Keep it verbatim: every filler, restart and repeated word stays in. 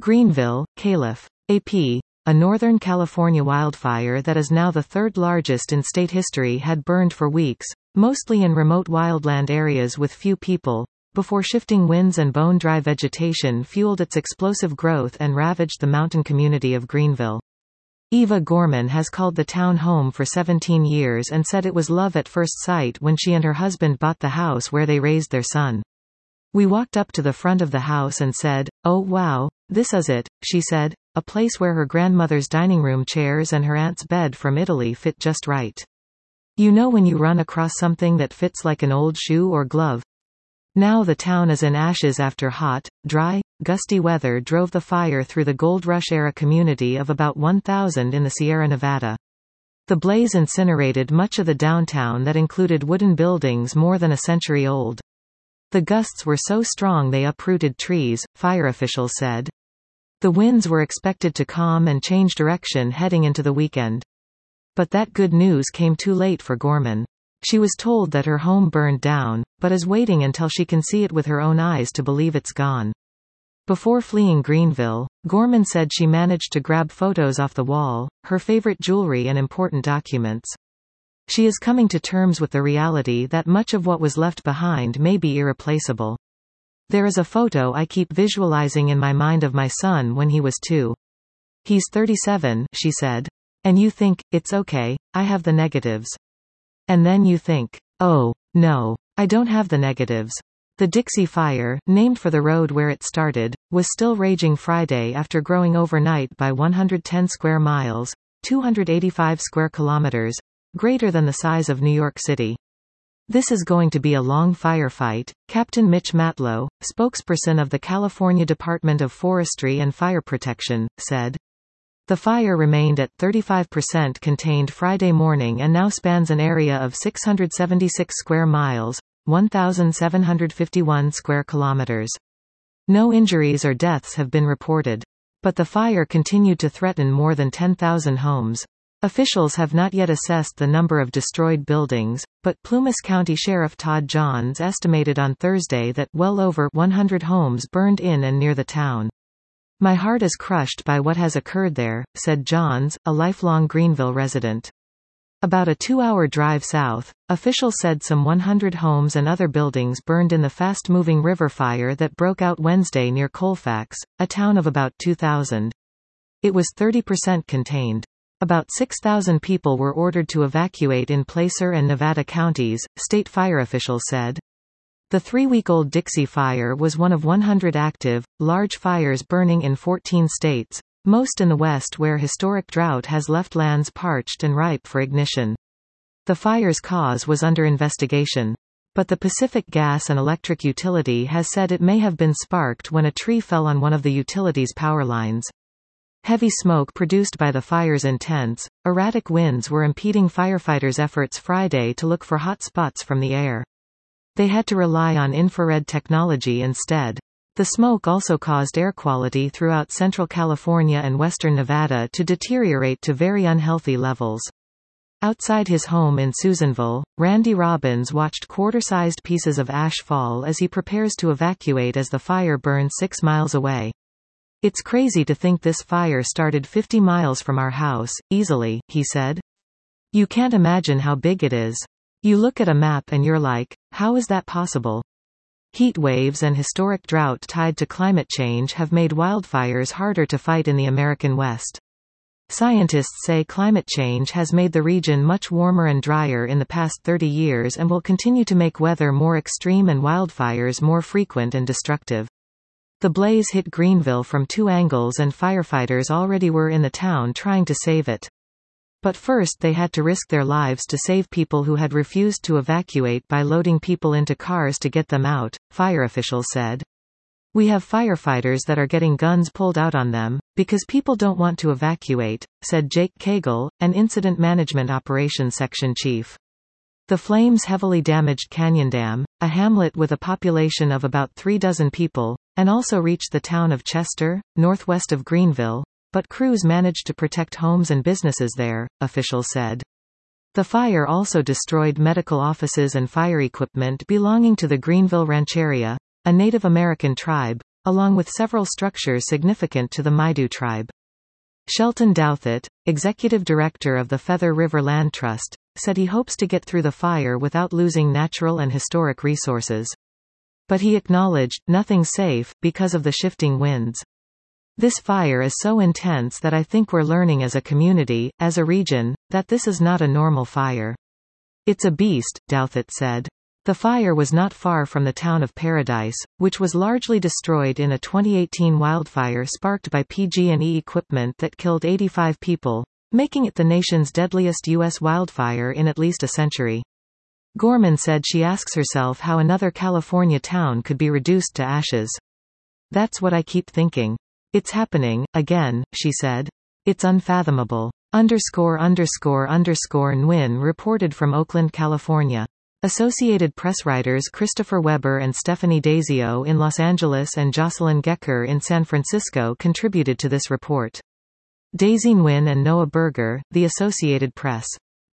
Greenville, Calif. A P. A Northern California wildfire that is now the third largest in state history had burned for weeks, mostly in remote wildland areas with few people, before shifting winds and bone-dry vegetation fueled its explosive growth and ravaged the mountain community of Greenville. Eva Gorman has called the town home for seventeen years and said it was love at first sight when she and her husband bought the house where they raised their son. "We walked up to the front of the house and said, 'Oh wow, this is it,'" she said, a place where her grandmother's dining room chairs and her aunt's bed from Italy fit just right. You know when you run across something that fits like an old shoe or glove? Now the town is in ashes after hot, dry, gusty weather drove the fire through the Gold Rush-era community of about one thousand in the Sierra Nevada. The blaze incinerated much of the downtown that included wooden buildings more than a century old. The gusts were so strong they uprooted trees, fire officials said. The winds were expected to calm and change direction heading into the weekend. But that good news came too late for Gorman. She was told that her home burned down, but is waiting until she can see it with her own eyes to believe it's gone. Before fleeing Greenville, Gorman said she managed to grab photos off the wall, her favorite jewelry and important documents. She is coming to terms with the reality that much of what was left behind may be irreplaceable. "There is a photo I keep visualizing in my mind of my son when he was two. He's thirty-seven," she said. "And you think, it's okay, I have the negatives. And then you think, oh, no, I don't have the negatives." The Dixie Fire, named for the road where it started, was still raging Friday after growing overnight by one hundred ten square miles, two hundred eighty-five square kilometers, greater than the size of New York City. "This is going to be a long firefight," Captain Mitch Matlow, spokesperson of the California Department of Forestry and Fire Protection, said. The fire remained at thirty-five percent contained Friday morning and now spans an area of six hundred seventy-six square miles, one thousand seven hundred fifty-one square kilometers. No injuries or deaths have been reported. But the fire continued to threaten more than ten thousand homes. Officials have not yet assessed the number of destroyed buildings, but Plumas County Sheriff Todd Johns estimated on Thursday that well over one hundred homes burned in and near the town. "My heart is crushed by what has occurred there," said Johns, a lifelong Greenville resident. About a two-hour drive south, officials said some one hundred homes and other buildings burned in the fast-moving river fire that broke out Wednesday near Colfax, a town of about two thousand. It was thirty percent contained. About six thousand people were ordered to evacuate in Placer and Nevada counties, state fire officials said. The three-week-old Dixie Fire was one of one hundred active, large fires burning in fourteen states, most in the West where historic drought has left lands parched and ripe for ignition. The fire's cause was under investigation. But the Pacific Gas and Electric Utility has said it may have been sparked when a tree fell on one of the utility's power lines. Heavy smoke produced by the fire's intense, erratic winds were impeding firefighters' efforts Friday to look for hot spots from the air. They had to rely on infrared technology instead. The smoke also caused air quality throughout central California and western Nevada to deteriorate to very unhealthy levels. Outside his home in Susanville, Randy Robbins watched quarter-sized pieces of ash fall as he prepares to evacuate as the fire burns six miles away. "It's crazy to think this fire started fifty miles from our house, easily," he said. "You can't imagine how big it is. You look at a map and you're like, how is that possible?" Heat waves and historic drought tied to climate change have made wildfires harder to fight in the American West. Scientists say climate change has made the region much warmer and drier in the past thirty years and will continue to make weather more extreme and wildfires more frequent and destructive. The blaze hit Greenville from two angles and firefighters already were in the town trying to save it. But first they had to risk their lives to save people who had refused to evacuate by loading people into cars to get them out, fire officials said. "We have firefighters that are getting guns pulled out on them, because people don't want to evacuate," said Jake Cagle, an Incident Management Operations Section chief. The flames heavily damaged Canyondam, a hamlet with a population of about three dozen people, and also reached the town of Chester, northwest of Greenville, but crews managed to protect homes and businesses there, officials said. The fire also destroyed medical offices and fire equipment belonging to the Greenville Rancheria, a Native American tribe, along with several structures significant to the Maidu tribe. Shelton Douthit, executive director of the Feather River Land Trust, said he hopes to get through the fire without losing natural and historic resources. But he acknowledged, nothing's safe, because of the shifting winds. This fire is so intense that I think we're learning as a community, as a region, that this is not a normal fire. It's a beast, Douthit said. The fire was not far from the town of Paradise, which was largely destroyed in a twenty eighteen wildfire sparked by P G and E equipment that killed eighty-five people, making it the nation's deadliest U S wildfire in at least a century. Gorman said she asks herself how another California town could be reduced to ashes. That's what I keep thinking. It's happening, again, she said. It's unfathomable. Underscore underscore underscore Nguyen reported from Oakland, California. Associated Press writers Christopher Weber and Stephanie Dazio in Los Angeles and Jocelyn Gecker in San Francisco contributed to this report. Daisy Nguyen and Noah Berger, The Associated Press.